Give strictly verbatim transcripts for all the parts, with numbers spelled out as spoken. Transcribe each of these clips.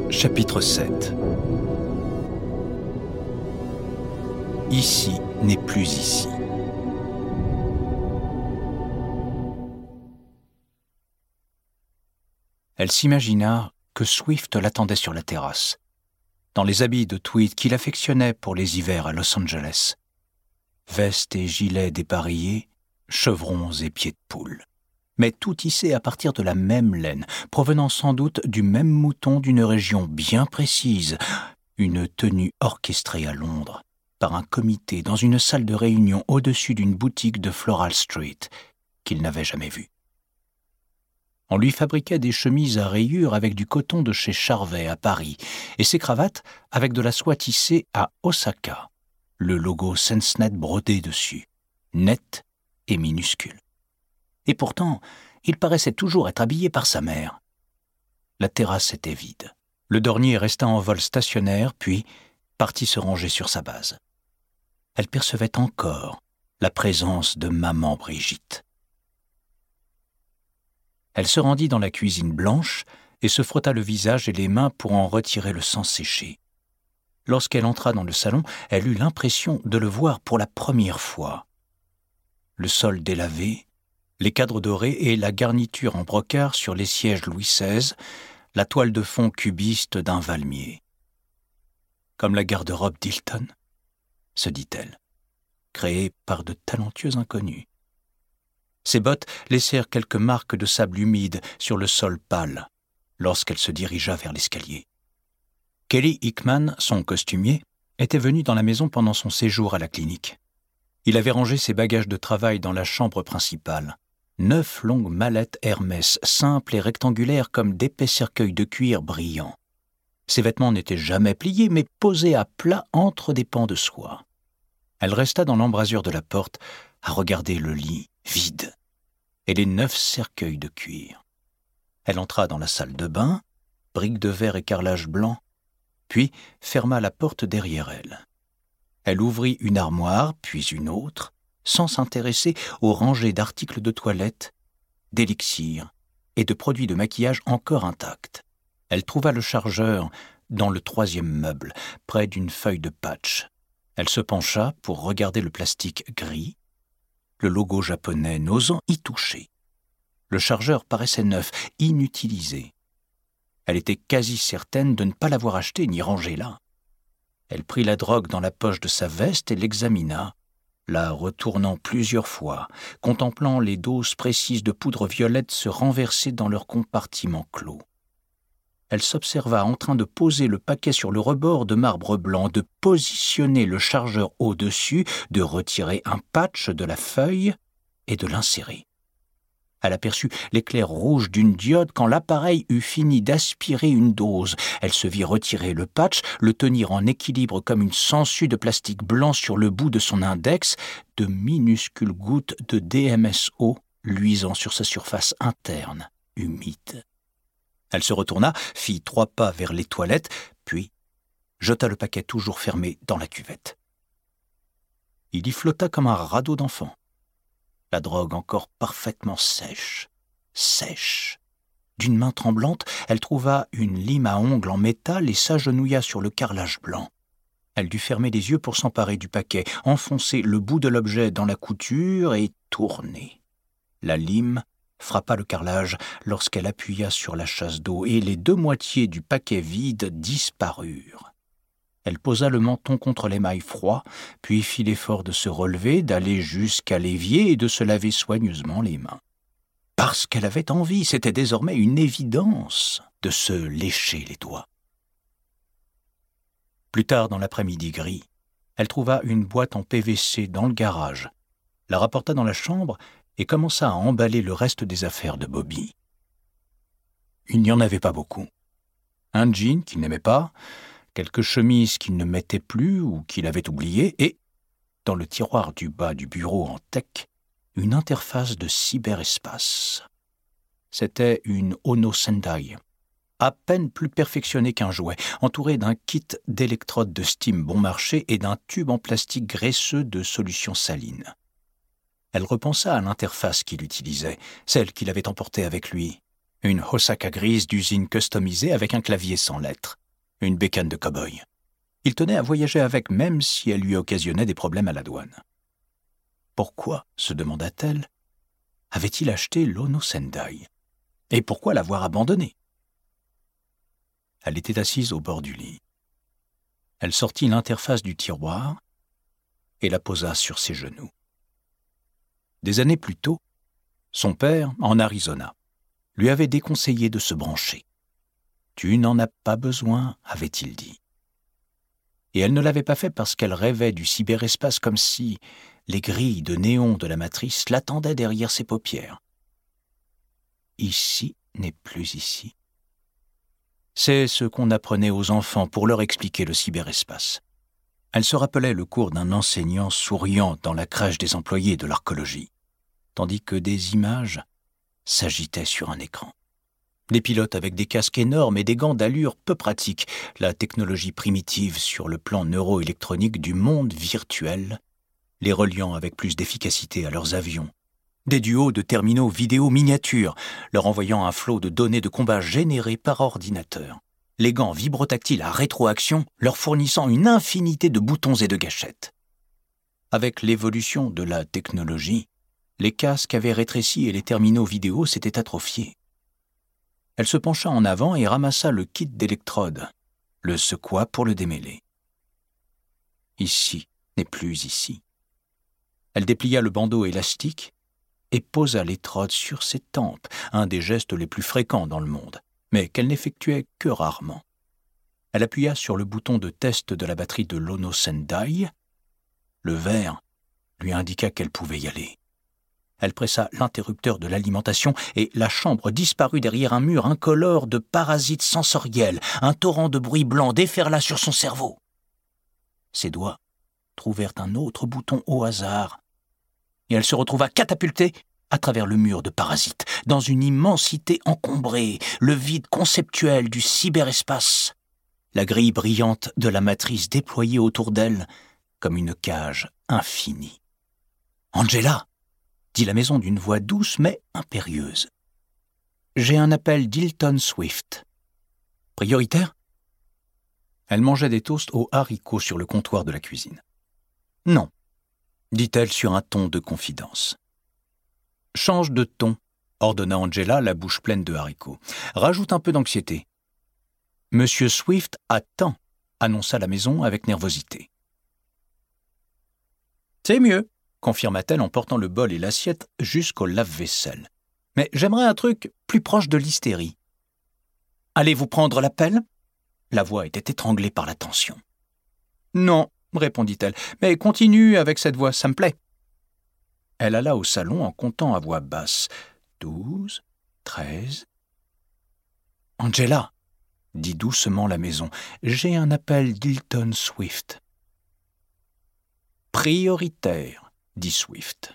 Chapitre sept. Ici n'est plus ici. Elle s'imagina que Swift l'attendait sur la terrasse, dans les habits de tweed qu'il affectionnait pour les hivers à Los Angeles. Veste et gilet dépareillés, chevrons et pieds de poule. Mais tout tissé à partir de la même laine, provenant sans doute du même mouton d'une région bien précise, une tenue orchestrée à Londres, par un comité dans une salle de réunion au-dessus d'une boutique de Floral Street, qu'il n'avait jamais vue. On lui fabriquait des chemises à rayures avec du coton de chez Charvet à Paris, et ses cravates avec de la soie tissée à Osaka, le logo Sensenet brodé dessus, net et minuscule. Et pourtant, il paraissait toujours être habillé par sa mère. La terrasse était vide. Le dornier resta en vol stationnaire, puis partit se ranger sur sa base. Elle percevait encore la présence de maman Brigitte. Elle se rendit dans la cuisine blanche et se frotta le visage et les mains pour en retirer le sang séché. Lorsqu'elle entra dans le salon, elle eut l'impression de le voir pour la première fois. Le sol délavé, les cadres dorés et la garniture en brocart sur les sièges Louis seize, la toile de fond cubiste d'un Valmier. Comme la garde-robe d'Hilton, se dit-elle, créée par de talentueux inconnus. Ses bottes laissèrent quelques marques de sable humide sur le sol pâle lorsqu'elle se dirigea vers l'escalier. Kelly Hickman, son costumier, était venu dans la maison pendant son séjour à la clinique. Il avait rangé ses bagages de travail dans la chambre principale. Neuf longues mallettes Hermès, simples et rectangulaires comme d'épais cercueils de cuir brillants. Ses vêtements n'étaient jamais pliés, mais posés à plat entre des pans de soie. Elle resta dans l'embrasure de la porte à regarder le lit vide et les neuf cercueils de cuir. Elle entra dans la salle de bain, briques de verre et carrelage blanc, puis ferma la porte derrière elle. Elle ouvrit une armoire, puis une autre, sans s'intéresser aux rangées d'articles de toilette, d'élixirs et de produits de maquillage encore intacts. Elle trouva le chargeur dans le troisième meuble, près d'une feuille de patch. Elle se pencha pour regarder le plastique gris, le logo japonais n'osant y toucher. Le chargeur paraissait neuf, inutilisé. Elle était quasi certaine de ne pas l'avoir acheté ni rangé là. Elle prit la drogue dans la poche de sa veste et l'examina, la retournant plusieurs fois, contemplant les doses précises de poudre violette se renverser dans leur compartiment clos. Elle s'observa en train de poser le paquet sur le rebord de marbre blanc, de positionner le chargeur au-dessus, de retirer un patch de la feuille et de l'insérer. Elle aperçut l'éclair rouge d'une diode quand l'appareil eut fini d'aspirer une dose. Elle se vit retirer le patch, le tenir en équilibre comme une sangsue de plastique blanc sur le bout de son index, de minuscules gouttes de D M S O luisant sur sa surface interne, humide. Elle se retourna, fit trois pas vers les toilettes, puis jeta le paquet toujours fermé dans la cuvette. Il y flotta comme un radeau d'enfant. La drogue encore parfaitement sèche, sèche. D'une main tremblante, elle trouva une lime à ongles en métal et s'agenouilla sur le carrelage blanc. Elle dut fermer les yeux pour s'emparer du paquet, enfoncer le bout de l'objet dans la couture et tourner. La lime frappa le carrelage lorsqu'elle appuya sur la chasse d'eau et les deux moitiés du paquet vide disparurent. Elle posa le menton contre l'émail froid, puis fit l'effort de se relever, d'aller jusqu'à l'évier et de se laver soigneusement les mains. Parce qu'elle avait envie, c'était désormais une évidence de se lécher les doigts. Plus tard dans l'après-midi gris, elle trouva une boîte en P V C dans le garage, la rapporta dans la chambre et commença à emballer le reste des affaires de Bobby. Il n'y en avait pas beaucoup. Un jean qu'il n'aimait pas, quelques chemises qu'il ne mettait plus ou qu'il avait oubliées, et, dans le tiroir du bas du bureau en tech, une interface de cyberespace. C'était une Ono Sendai, à peine plus perfectionnée qu'un jouet, entourée d'un kit d'électrodes de steam bon marché et d'un tube en plastique graisseux de solution saline. Elle repensa à l'interface qu'il utilisait, celle qu'il avait emportée avec lui. Une Osaka grise d'usine customisée avec un clavier sans lettres. une bécane de cow-boy. Il tenait à voyager avec, même si elle lui occasionnait des problèmes à la douane. Pourquoi, se demanda-t-elle, avait-il acheté l'Ono Sendai? Et pourquoi l'avoir abandonné? Elle était assise au bord du lit. Elle sortit l'interface du tiroir et la posa sur ses genoux. Des années plus tôt, son père, en Arizona, lui avait déconseillé de se brancher. « Tu n'en as pas besoin », avait-il dit. Et elle ne l'avait pas fait parce qu'elle rêvait du cyberespace comme si les grilles de néon de la matrice l'attendaient derrière ses paupières. Ici n'est plus ici. C'est ce qu'on apprenait aux enfants pour leur expliquer le cyberespace. Elle se rappelait le cours d'un enseignant souriant dans la crèche des employés de l'archéologie, tandis que des images s'agitaient sur un écran. Des pilotes avec des casques énormes et des gants d'allure peu pratiques, la technologie primitive sur le plan neuroélectronique du monde virtuel, les reliant avec plus d'efficacité à leurs avions. Des duos de terminaux vidéo miniatures, leur envoyant un flot de données de combat générées par ordinateur. Les gants vibrotactiles à rétroaction leur fournissant une infinité de boutons et de gâchettes. Avec l'évolution de la technologie, les casques avaient rétréci et les terminaux vidéo s'étaient atrophiés. Elle se pencha en avant et ramassa le kit d'électrodes, le secoua pour le démêler. Ici n'est plus ici. Elle déplia le bandeau élastique et posa l'électrode sur ses tempes, un des gestes les plus fréquents dans le monde, mais qu'elle n'effectuait que rarement. Elle appuya sur le bouton de test de la batterie de l'Ono Sendai. Le vert lui indiqua qu'elle pouvait y aller. Elle pressa l'interrupteur de l'alimentation et la chambre disparut derrière un mur incolore de parasites sensoriels. Un torrent de bruit blanc déferla sur son cerveau. Ses doigts trouvèrent un autre bouton au hasard et elle se retrouva catapultée à travers le mur de parasites, dans une immensité encombrée, le vide conceptuel du cyberespace, la grille brillante de la matrice déployée autour d'elle comme une cage infinie. « Angela !» dit la maison d'une voix douce mais impérieuse. « J'ai un appel d'Hilton Swift. »« Prioritaire ?» Elle mangeait des toasts aux haricots sur le comptoir de la cuisine. « Non, » dit-elle sur un ton de confidence. « Change de ton, » ordonna Angela, la bouche pleine de haricots. « Rajoute un peu d'anxiété. »« Monsieur Swift attend, » annonça la maison avec nervosité. « C'est mieux, » confirma-t-elle en portant le bol et l'assiette jusqu'au lave-vaisselle. « Mais j'aimerais un truc plus proche de l'hystérie. »« Allez-vous prendre l'appel ?» La voix était étranglée par la tension. « Non, » répondit-elle, « mais continue avec cette voix, ça me plaît. » Elle alla au salon en comptant à voix basse. « Douze, treize... »« Angela !» dit doucement la maison, « j'ai un appel d'Hilton Swift. »« Prioritaire !» dit Swift.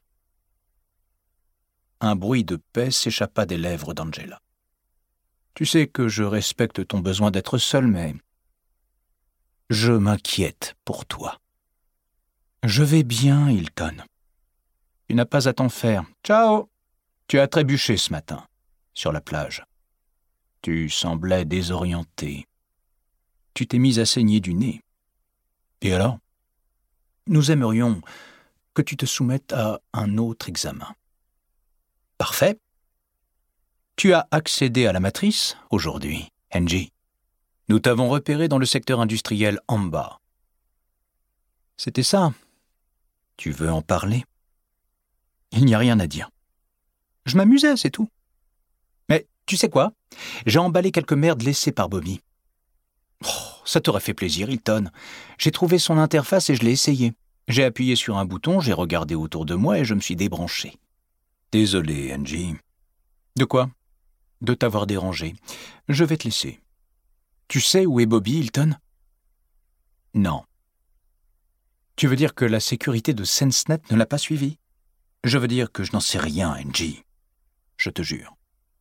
Un bruit de paix s'échappa des lèvres d'Angela. « Tu sais que je respecte ton besoin d'être seule, mais je m'inquiète pour toi. »« Je vais bien, Hilton. Tu n'as pas à t'en faire. Ciao. Tu as trébuché ce matin, sur la plage. Tu semblais désorienté. Tu t'es mise à saigner du nez. Et alors ? Nous aimerions que tu te soumettes à un autre examen. » « Parfait. Tu as accédé à la matrice aujourd'hui, Angie. Nous t'avons repéré dans le secteur industriel en bas. C'était ça. Tu veux en parler ? Il n'y a rien à dire. Je m'amusais, c'est tout. Mais tu sais quoi ? J'ai emballé quelques merdes laissées par Bobby. Oh, ça t'aurait fait plaisir, Hilton. J'ai trouvé son interface et je l'ai essayé. J'ai appuyé sur un bouton, j'ai regardé autour de moi et je me suis débranché. Désolé, Angie. De quoi ? De t'avoir dérangé. Je vais te laisser. Tu sais où est Bobby, Hilton ? Non. Tu veux dire que la sécurité de SenseNet ne l'a pas suivi ? Je veux dire que je n'en sais rien, Angie. Je te jure.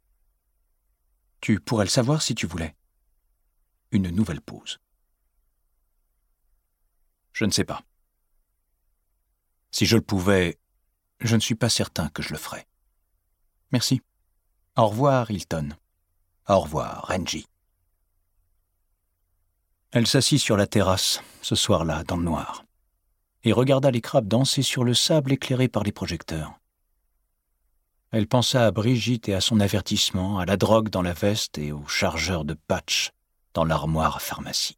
Tu pourrais le savoir si tu voulais. Une nouvelle pause. Je ne sais pas. Si je le pouvais, je ne suis pas certain que je le ferais. Merci. Au revoir, Hilton. Au revoir, Angie. Elle s'assit sur la terrasse, ce soir-là, dans le noir, et regarda les crabes danser sur le sable éclairé par les projecteurs. Elle pensa à Brigitte et à son avertissement, à la drogue dans la veste et au chargeur de patch dans l'armoire à pharmacie.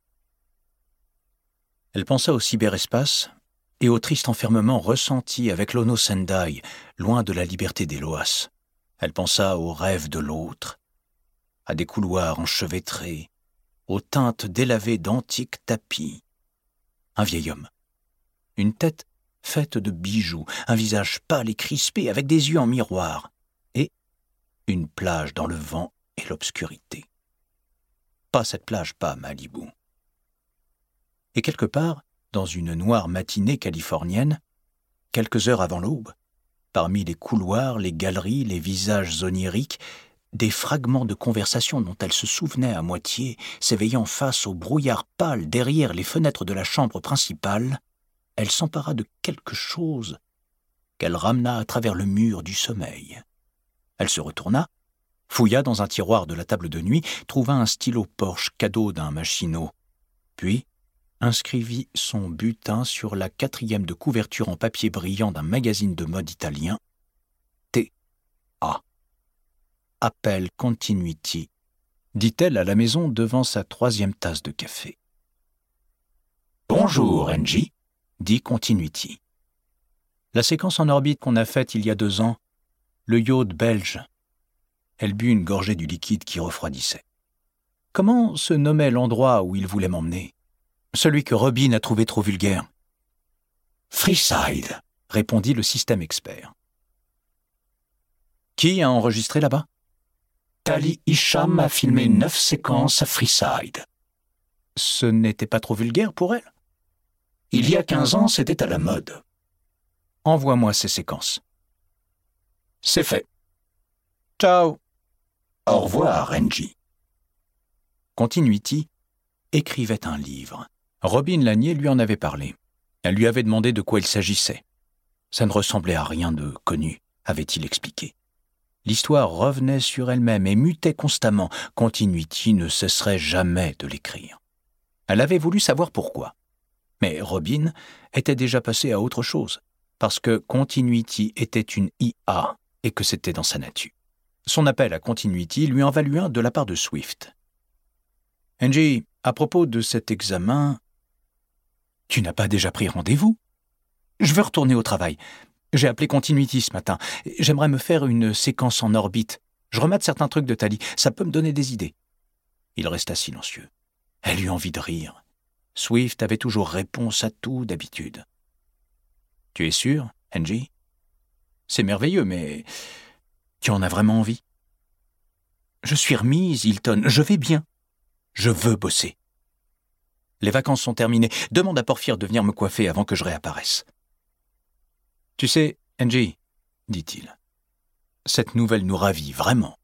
Elle pensa au cyberespace et au triste enfermement ressenti avec l'Ono Sendai, loin de la liberté des Loas. Elle pensa aux rêves de l'autre, à des couloirs enchevêtrés, aux teintes délavées d'antiques tapis. Un vieil homme, une tête faite de bijoux, un visage pâle et crispé avec des yeux en miroir, et une plage dans le vent et l'obscurité. Pas cette plage, pas Malibu. Et quelque part, dans une noire matinée californienne, quelques heures avant l'aube, parmi les couloirs, les galeries, les visages oniriques, des fragments de conversation dont elle se souvenait à moitié, s'éveillant face au brouillard pâle derrière les fenêtres de la chambre principale, elle s'empara de quelque chose qu'elle ramena à travers le mur du sommeil. Elle se retourna, fouilla dans un tiroir de la table de nuit, trouva un stylo Porsche cadeau d'un machinot, puis inscrivit son butin sur la quatrième de couverture en papier brillant d'un magazine de mode italien, T A. Appel Continuity, dit-elle à la maison devant sa troisième tasse de café. « Bonjour, Angie », dit Continuity. La séquence en orbite qu'on a faite il y a deux ans, le yacht belge. Elle but une gorgée du liquide qui refroidissait. Comment se nommait l'endroit où il voulait m'emmener ? Celui que Robin a trouvé trop vulgaire. « Freeside », répondit le système expert. « Qui a enregistré là-bas ?»« Tali Hicham a filmé neuf séquences à Freeside. »« Ce n'était pas trop vulgaire pour elle ?»« Il y a quinze ans, c'était à la mode. »« Envoie-moi ces séquences. »« C'est fait. »« Ciao. »« Au revoir, Angie. » Continuity écrivait un livre. Robin Lanier lui en avait parlé. Elle lui avait demandé de quoi il s'agissait. Ça ne ressemblait à rien de connu, avait-il expliqué. L'histoire revenait sur elle-même et mutait constamment. Continuity ne cesserait jamais de l'écrire. Elle avait voulu savoir pourquoi. Mais Robin était déjà passé à autre chose, parce que Continuity était une I A et que c'était dans sa nature. Son appel à Continuity lui en valut un de la part de Swift. « Angie, à propos de cet examen, tu n'as pas déjà pris rendez-vous ? Je veux retourner au travail. J'ai appelé Continuity ce matin. J'aimerais me faire une séquence en orbite. Je remate certains trucs de Tali. Ça peut me donner des idées. » Il resta silencieux. Elle eut envie de rire. Swift avait toujours réponse à tout d'habitude. « Tu es sûr, Angie ? C'est merveilleux, mais tu en as vraiment envie ? » « Je suis remise, Hilton. Je vais bien. Je veux bosser. Les vacances sont terminées. Demande à Porphyre de venir me coiffer avant que je réapparaisse. »« Tu sais, Angie, dit-il, cette nouvelle nous ravit vraiment.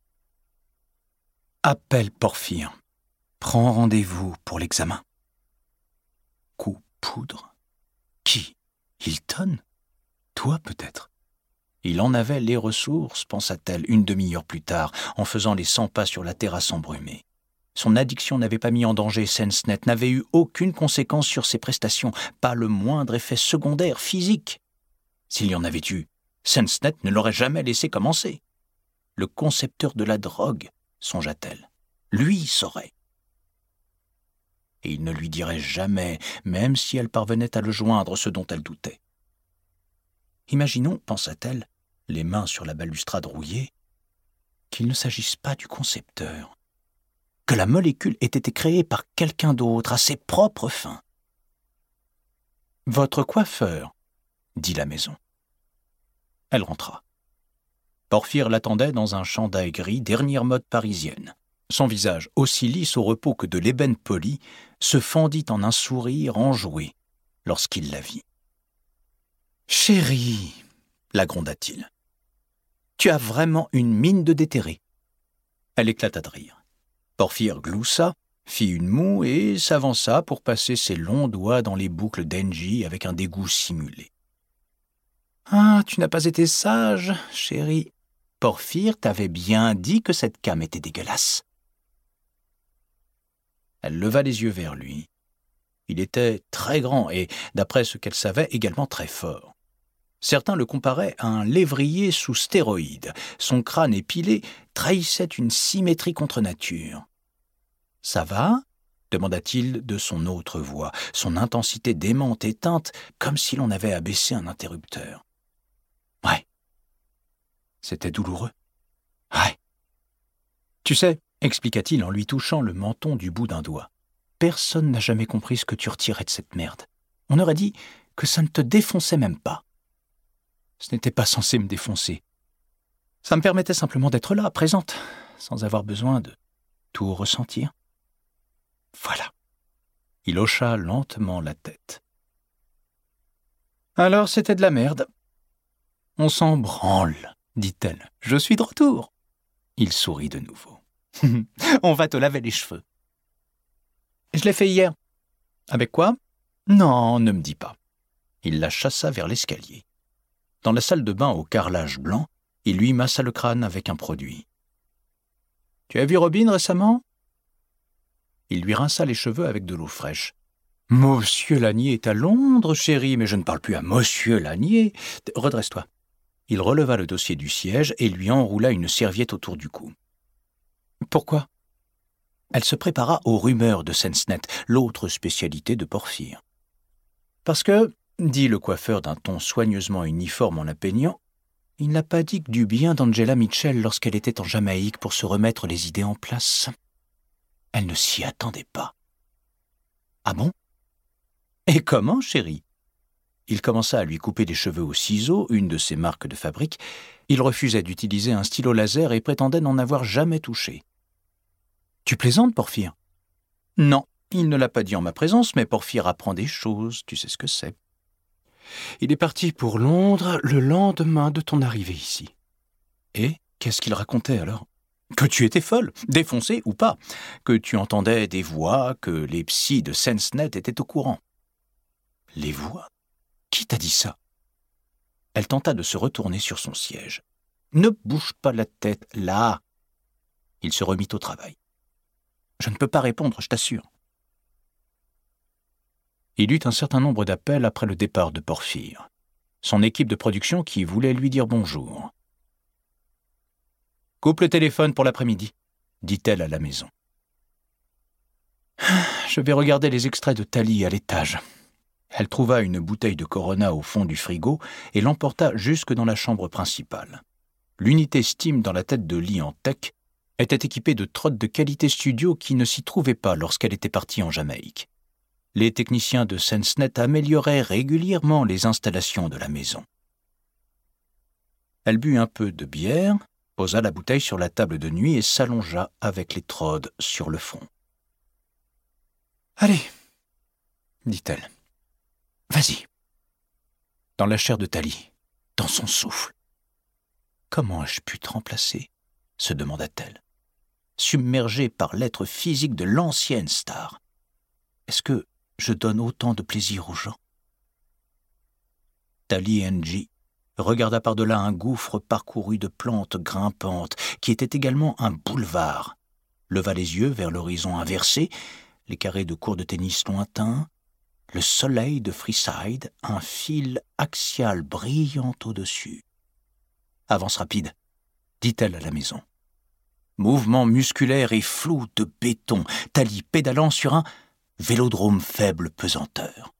Appelle Porphyre. Prends rendez-vous pour l'examen. » Coup poudre. Qui ? Hilton ? Toi, peut-être ? Il en avait les ressources, pensa-t-elle une demi-heure plus tard, en faisant les cent pas sur la terrasse embrumée. Son addiction n'avait pas mis en danger SenseNet, n'avait eu aucune conséquence sur ses prestations, pas le moindre effet secondaire physique. S'il y en avait eu, SenseNet ne l'aurait jamais laissé commencer. Le concepteur de la drogue, songea-t-elle, lui saurait. Et il ne lui dirait jamais, même si elle parvenait à le joindre, ce dont elle doutait. Imaginons, pensa-t-elle, les mains sur la balustrade rouillée, qu'il ne s'agisse pas du concepteur, que la molécule ait été créée par quelqu'un d'autre à ses propres fins. « Votre coiffeur » dit la maison. Elle rentra. Porphyre l'attendait dans un chandail gris, dernière mode parisienne. Son visage, aussi lisse au repos que de l'ébène poli, se fendit en un sourire enjoué lorsqu'il la vit. « Chérie » la gronda-t-il. « Tu as vraiment une mine de déterré. » Elle éclata de rire. Porphyre gloussa, fit une moue et s'avança pour passer ses longs doigts dans les boucles d'Angie avec un dégoût simulé. « Ah, tu n'as pas été sage, chérie. Porphyre t'avait bien dit que cette came était dégueulasse. » Elle leva les yeux vers lui. Il était très grand et, d'après ce qu'elle savait, également très fort. Certains le comparaient à un lévrier sous stéroïdes. Son crâne épilé trahissait une symétrie contre nature. « Ça va ?» demanda-t-il de son autre voix, son intensité démente éteinte comme si l'on avait abaissé un interrupteur. « Ouais. » C'était douloureux. « Ouais. » « Tu sais, » expliqua-t-il en lui touchant le menton du bout d'un doigt, « personne n'a jamais compris ce que tu retirais de cette merde. On aurait dit que ça ne te défonçait même pas. » Ce n'était pas censé me défoncer. Ça me permettait simplement d'être là, présente, sans avoir besoin de tout ressentir. Voilà. Il hocha lentement la tête. Alors c'était de la merde. On s'en branle, dit-elle. Je suis de retour. Il sourit de nouveau. On va te laver les cheveux. Je l'ai fait hier. Avec quoi? Non, ne me dis pas. Il la chassa vers l'escalier. Dans la salle de bain au carrelage blanc, il lui massa le crâne avec un produit. « Tu as vu Robin récemment ?» Il lui rinça les cheveux avec de l'eau fraîche. « Monsieur Lanier est à Londres, chérie, mais je ne parle plus à Monsieur Lanier. Redresse-toi. » Il releva le dossier du siège et lui enroula une serviette autour du cou. « Pourquoi ?» Elle se prépara aux rumeurs de Sensnet, l'autre spécialité de Porphyre. « Parce que, dit le coiffeur d'un ton soigneusement uniforme en la peignant, il n'a pas dit que du bien d'Angela Mitchell lorsqu'elle était en Jamaïque pour se remettre les idées en place. Elle ne s'y attendait pas. « Ah bon? Et comment, chérie ?» Il commença à lui couper les cheveux au ciseau, une de ses marques de fabrique. Il refusait d'utiliser un stylo laser et prétendait n'en avoir jamais touché. « Tu plaisantes, Porphyre ?»« Non, il ne l'a pas dit en ma présence, mais Porphyre apprend des choses, tu sais ce que c'est. » Il est parti pour Londres le lendemain de ton arrivée ici. Et qu'est-ce qu'il racontait alors? Que tu étais folle, défoncée ou pas, que tu entendais des voix, que les psys de Sensnet étaient au courant. Les voix? Qui t'a dit ça? Elle tenta de se retourner sur son siège. Ne bouge pas la tête, là. Il se remit au travail. Je ne peux pas répondre, je t'assure. Il eut un certain nombre d'appels après le départ de Porphyre. Son équipe de production qui voulait lui dire bonjour. « Coupe le téléphone pour l'après-midi, » dit-elle à la maison. « Je vais regarder les extraits de Thalie à l'étage. » Elle trouva une bouteille de Corona au fond du frigo et l'emporta jusque dans la chambre principale. L'unité Steam dans la tête de lit en tech était équipée de trottes de qualité studio qui ne s'y trouvaient pas lorsqu'elle était partie en Jamaïque. Les techniciens de Sensnet amélioraient régulièrement les installations de la maison. Elle but un peu de bière, posa la bouteille sur la table de nuit et s'allongea avec les trodes sur le front. « Allez, dit-elle, vas-y. » Dans la chair de Thalie, dans son souffle. « Comment ai-je pu te remplacer ?» se demanda-t-elle, submergée par l'être physique de l'ancienne star. « Est-ce que je donne autant de plaisir aux gens ?» Thalie N G regarda par-delà un gouffre parcouru de plantes grimpantes qui était également un boulevard, leva les yeux vers l'horizon inversé, les carrés de cours de tennis lointains, le soleil de Freeside, un fil axial brillant au-dessus. « Avance rapide, » dit-elle à la maison. Mouvement musculaire et flou de béton, Thalie pédalant sur un vélodrome faible pesanteur.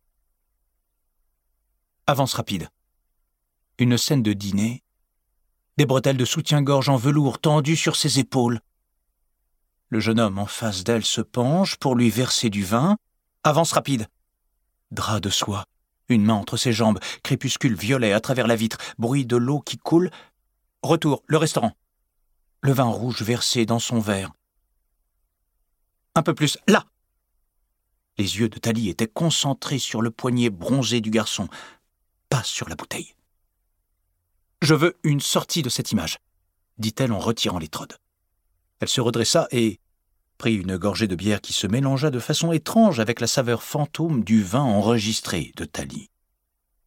Avance rapide. Une scène de dîner, des bretelles de soutien-gorge en velours tendues sur ses épaules. Le jeune homme en face d'elle se penche pour lui verser du vin. Avance rapide. Drap de soie, une main entre ses jambes, crépuscule violet à travers la vitre, bruit de l'eau qui coule. Retour, le restaurant. Le vin rouge versé dans son verre. Un peu plus, là. Les yeux de Thalie étaient concentrés sur le poignet bronzé du garçon, pas sur la bouteille. « Je veux une sortie de cette image, » dit-elle en retirant les trodes. Elle se redressa et prit une gorgée de bière qui se mélangea de façon étrange avec la saveur fantôme du vin enregistré de Thalie.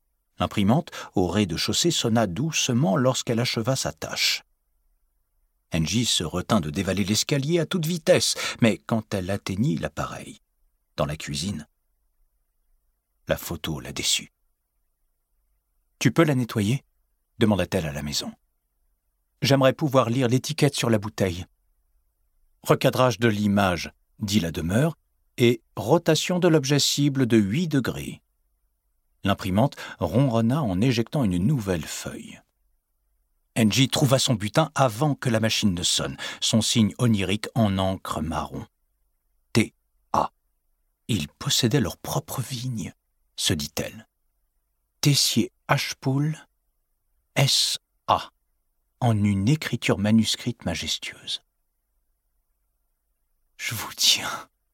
L'imprimante, au rez-de-chaussée, sonna doucement lorsqu'elle acheva sa tâche. Angie se retint de dévaler l'escalier à toute vitesse, mais quand elle atteignit l'appareil, dans la cuisine, la photo la déçut. « Tu peux la nettoyer ?» demanda-t-elle à la maison. « J'aimerais pouvoir lire l'étiquette sur la bouteille. »« Recadrage de l'image, » dit la demeure, et rotation de l'objet cible de huit degrés. L'imprimante ronronna en éjectant une nouvelle feuille. Angie trouva son butin avant que la machine ne sonne, son signe onirique en encre marron. T A. Ils possédaient leur propre vigne, se dit-elle. Tessier H-Pool S A, en une écriture manuscrite majestueuse. « Je vous tiens »,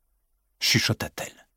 chuchota-t-elle.